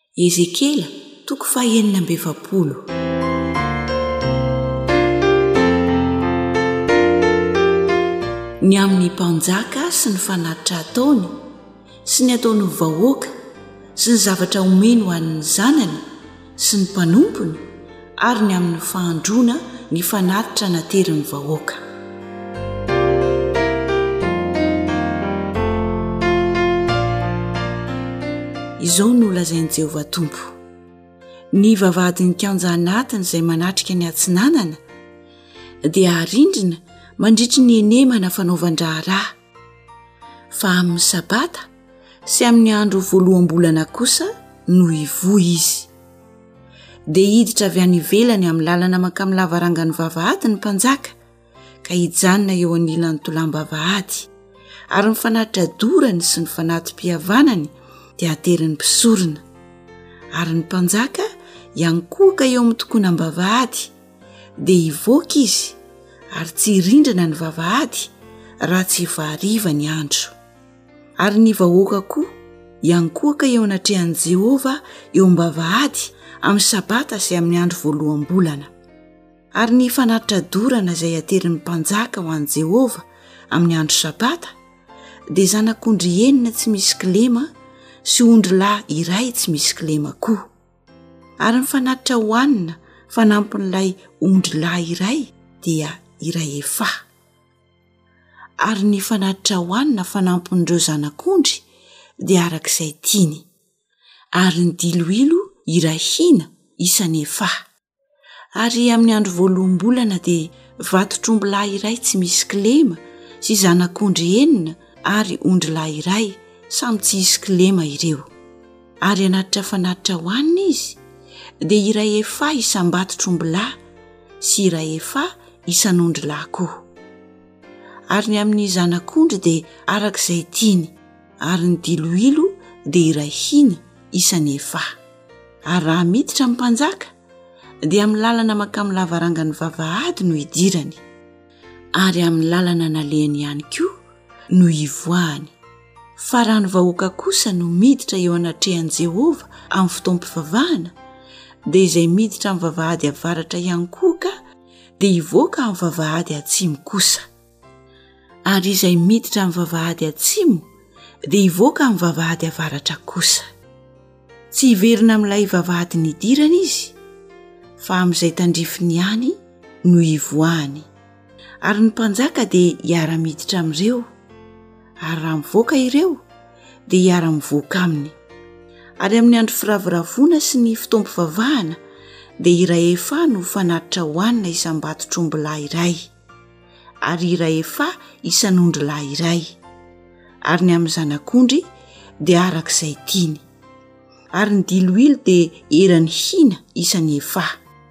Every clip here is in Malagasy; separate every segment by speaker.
Speaker 1: Ezekela toko fahenina ambefapolo. Ny amin'ny mpanjaka sy ny fanatitra ataony sy ny ataony vahoaka sy ny zavatra omeny ho an'ny zanany sy ny mpanompony ary ny amin'ny fahandrona ny fanatitra nateriny vahoaka. Izao no lazain'i Jehovah Tompo. Ny vavahadin'ny kianja anatiny izay manatrika ny atsinanana dia arindrina mandritry ny enemana fanaovan-draharaha. Fa amin'ny sabata sy amin'ny andro voalohambolana kosa no hivohy izy. Dia hiditra avy any ivelany amin'ny lalana mankamy lavarangany vavahady ny mpanjaka ka hijanona eo anilan'ny tolam-bavahady ary ny fanatitra dorany sy ny fanatim-pihavanany dia ateriny mpisorona ary ny mpanjaka iankoaka eo amin'ny tokonam-bavahady dia hivoaka izy ary tsy hirindrina ny vavahady raha tsy vahariva ny andro. Ary ny vahoaka koa iankoaka eo anatrehan'i Jehovah eo am-bavahady amin'ny sabata sy amin'ny andro voalohambolana. Ary ny fanatitra dorana izay aterin'ny mpanjaka ho an'i Jehovah amin'ny andro sabata dia zanak'ondry enina tsy misy kilema sy ondry lahy iray tsy misy kilema koa. Ary ny fanatitra hohanina fanampin'ilay ondry lahy iray dia iray efa. Ary ny fanatitra hohanina fanampin'ireo zanak'ondry dia arak'izay tiany. Ary ny diloilo iray hina isany efa. Ary amin'ny andro voalohambolana dia vato-tromby lahy iray tsy misy kilema sy zanak'ondry enina ary ondry lahy iray samy tsy misy kilema ireo. Ary anatitra fanatitra hohanina izy dia iray efa isam-bato-tromby lahy sy iray efa isan'ondry lahy koa. Ary ny amin'ny zanak'ondry dia arak'izay tiany. Ary ny diloilo dia iray hina isany efa. Ary raha miditra amin'ny mpanjaka dia amin'ny lalana mankamy lavarangany vavahady no hidirany ary amin'ny lalana nalehany ihany koa no hivoahany. Fa raha ny vahoaka kosa no miditra eo anatrehan'i Jehovah amin'ny fotoam-pivavahana dia izay miditra amin'ny vavahady avaratra iankoaka dia hivoaka amin'ny vavahady atsimo kosa. Ary izay miditra amin'ny vavahady atsimo dia hivoaka amin'ny vavahady avaratra kosa. Tsy hiverina amin'ilay vavahady nidirana izy fa amin'izay tandrifiny ihany no hivoahany. Ary ny mpanjaka dia hiara-miditra amin'ireo ary raha mivoaka ireo dia hiara-mivoaka aminy. Ary amin'ny andro firavoravoana sy ny fotoam-pivavahana dia iray efa no fanatitra hohanina isam-bato-tromby lahy iray ary iray efa isan'ondry lahy iray. Ary ny amin'ny zanak'ondry dia arak'izay tiany. Ary ny diloilo dia erany hina isany efa.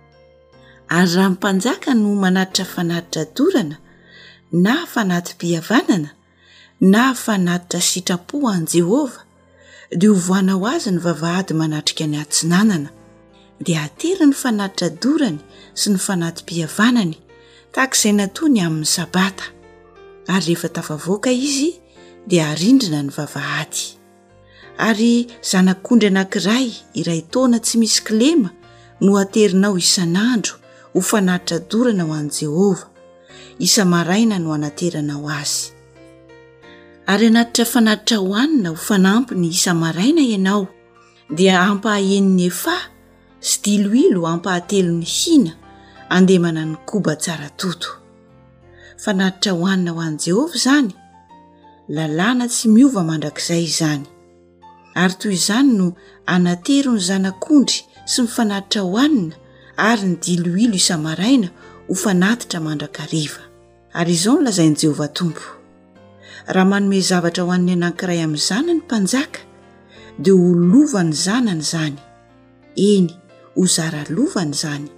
Speaker 1: Ary raha mpanjaka no manatitra fanatitra dorana na fanatim-pihavanana na fanatitra sitrapo an'i Jehovah dia hovoana ho azy ny vavahady manatrika ny atsinanana dia ateriny fanatitra dorany sy ny fanatim-pihavanany tahak'izay nataony amin'ny sabata. Ary rehefa tafavoaka izy dia arindrina ny vavahady. Ary zanak'ondry anankiray iray taona tsy misy kilema no aterinao isan'andro ho fanatitra dorana ho an'i Jehovah. Isa-maraina no anaterana ho azy. Ary anatitra fanatitra hohanina ho fanampiny isa-maraina ianao dia ampahaeniny efa sy diloilo ampahatelo ny hina andemana ny koba tsara toto. Fanatitra hohanina ho an'i Jehovah zany, lalàna tsy miova mandrakizay izany. Ary toy izany no anatero ny zanak'ondry sy ny fanatitra hohanina ary ny diloilo isa-maraina ho fanatitra mandrakariva. Ary izao no lazain'i Jehovah Tompo. Raha manome zavatra ho an'ny anankiray amin'ny zanany mpanjaka dia ho lovany zanany izany. Eny, ho zara lovany izany.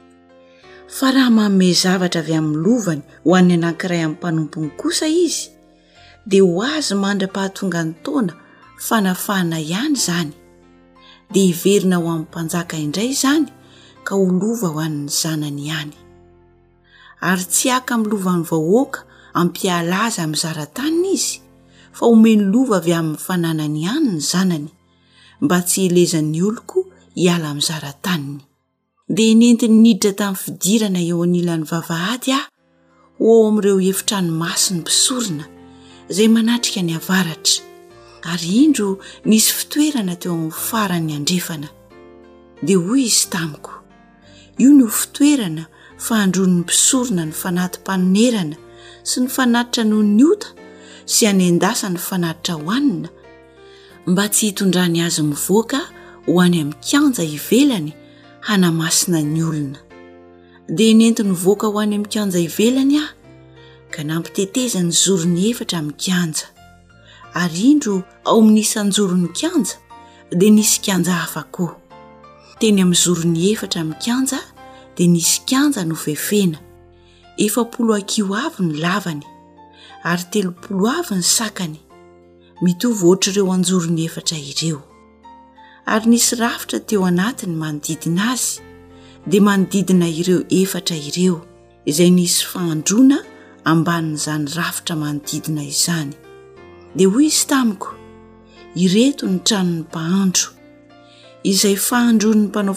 Speaker 1: Fa raha manome zavatra avy amin'ny lovany ho an'ny anankiray amin'ny mpanompony kosa izy dia ho azy mandra-pahatonga ny taona fanafahana ihany izany. Dia hiverina ho amin'ny mpanjaka indray izany ka ho lova ho an'ny zanany ihany. Ary tsy haka amin'ny lovan'ny vahoaka ampiala azy amin'ny zaran-taniny izy fa homeny lova avy amin'ny fananany ihany ny zanany mba tsy hilezan'ny oloko hiala amin'ny zara-taniny. Dia nentiny niditra tamin'ny fidirana eo anilan'ny vavahady aho ho ao amin'ireo efitrano masiny mpisorona izay manatrika ny avaratra, ary indro nisy fitoerana teo amin'ny farany andrefana. Dia hoy izy tamiko, io no fitoerana fahandron'ny mpisorona ny fanatim-panonerana sy ny fanatitra noho ny ota sy hanendasa ny fanatitra hohanina, mba tsy hitondrany azy mivoaka ho any amin'ny kianja ivelany hanamasina ny olona. Dia nentiny voaka ho any amin'ny kianja ivelany aho, ka nampitetezany zorony efatra amin'ny kianja, ary indro ao amin'nisy anjoron'ny kianja dia nisy kianja hafa koa. Teny amin'ny zorony efatra amin'ny kianja dia nisy kianja nofefena, 40 akio avy ny lavany ary 30 avy ny sakany, mitovy ohatr'ireo anjorony efatra ireo. Ary nisy rafitra teo anatiny manodidina azy, dia manodidina ireo efatra ireo izay nisy fahandrona ambanin'izany rafitra manodidina izany. Dia hoy izy tamiko, ireto ny tranon'ny mpahandro, izay fahandron'ny mpanao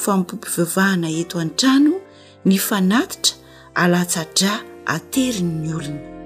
Speaker 1: famompom-pivavahana eto an-trano ny fanatitra alatsa-dra ateriny ny olona.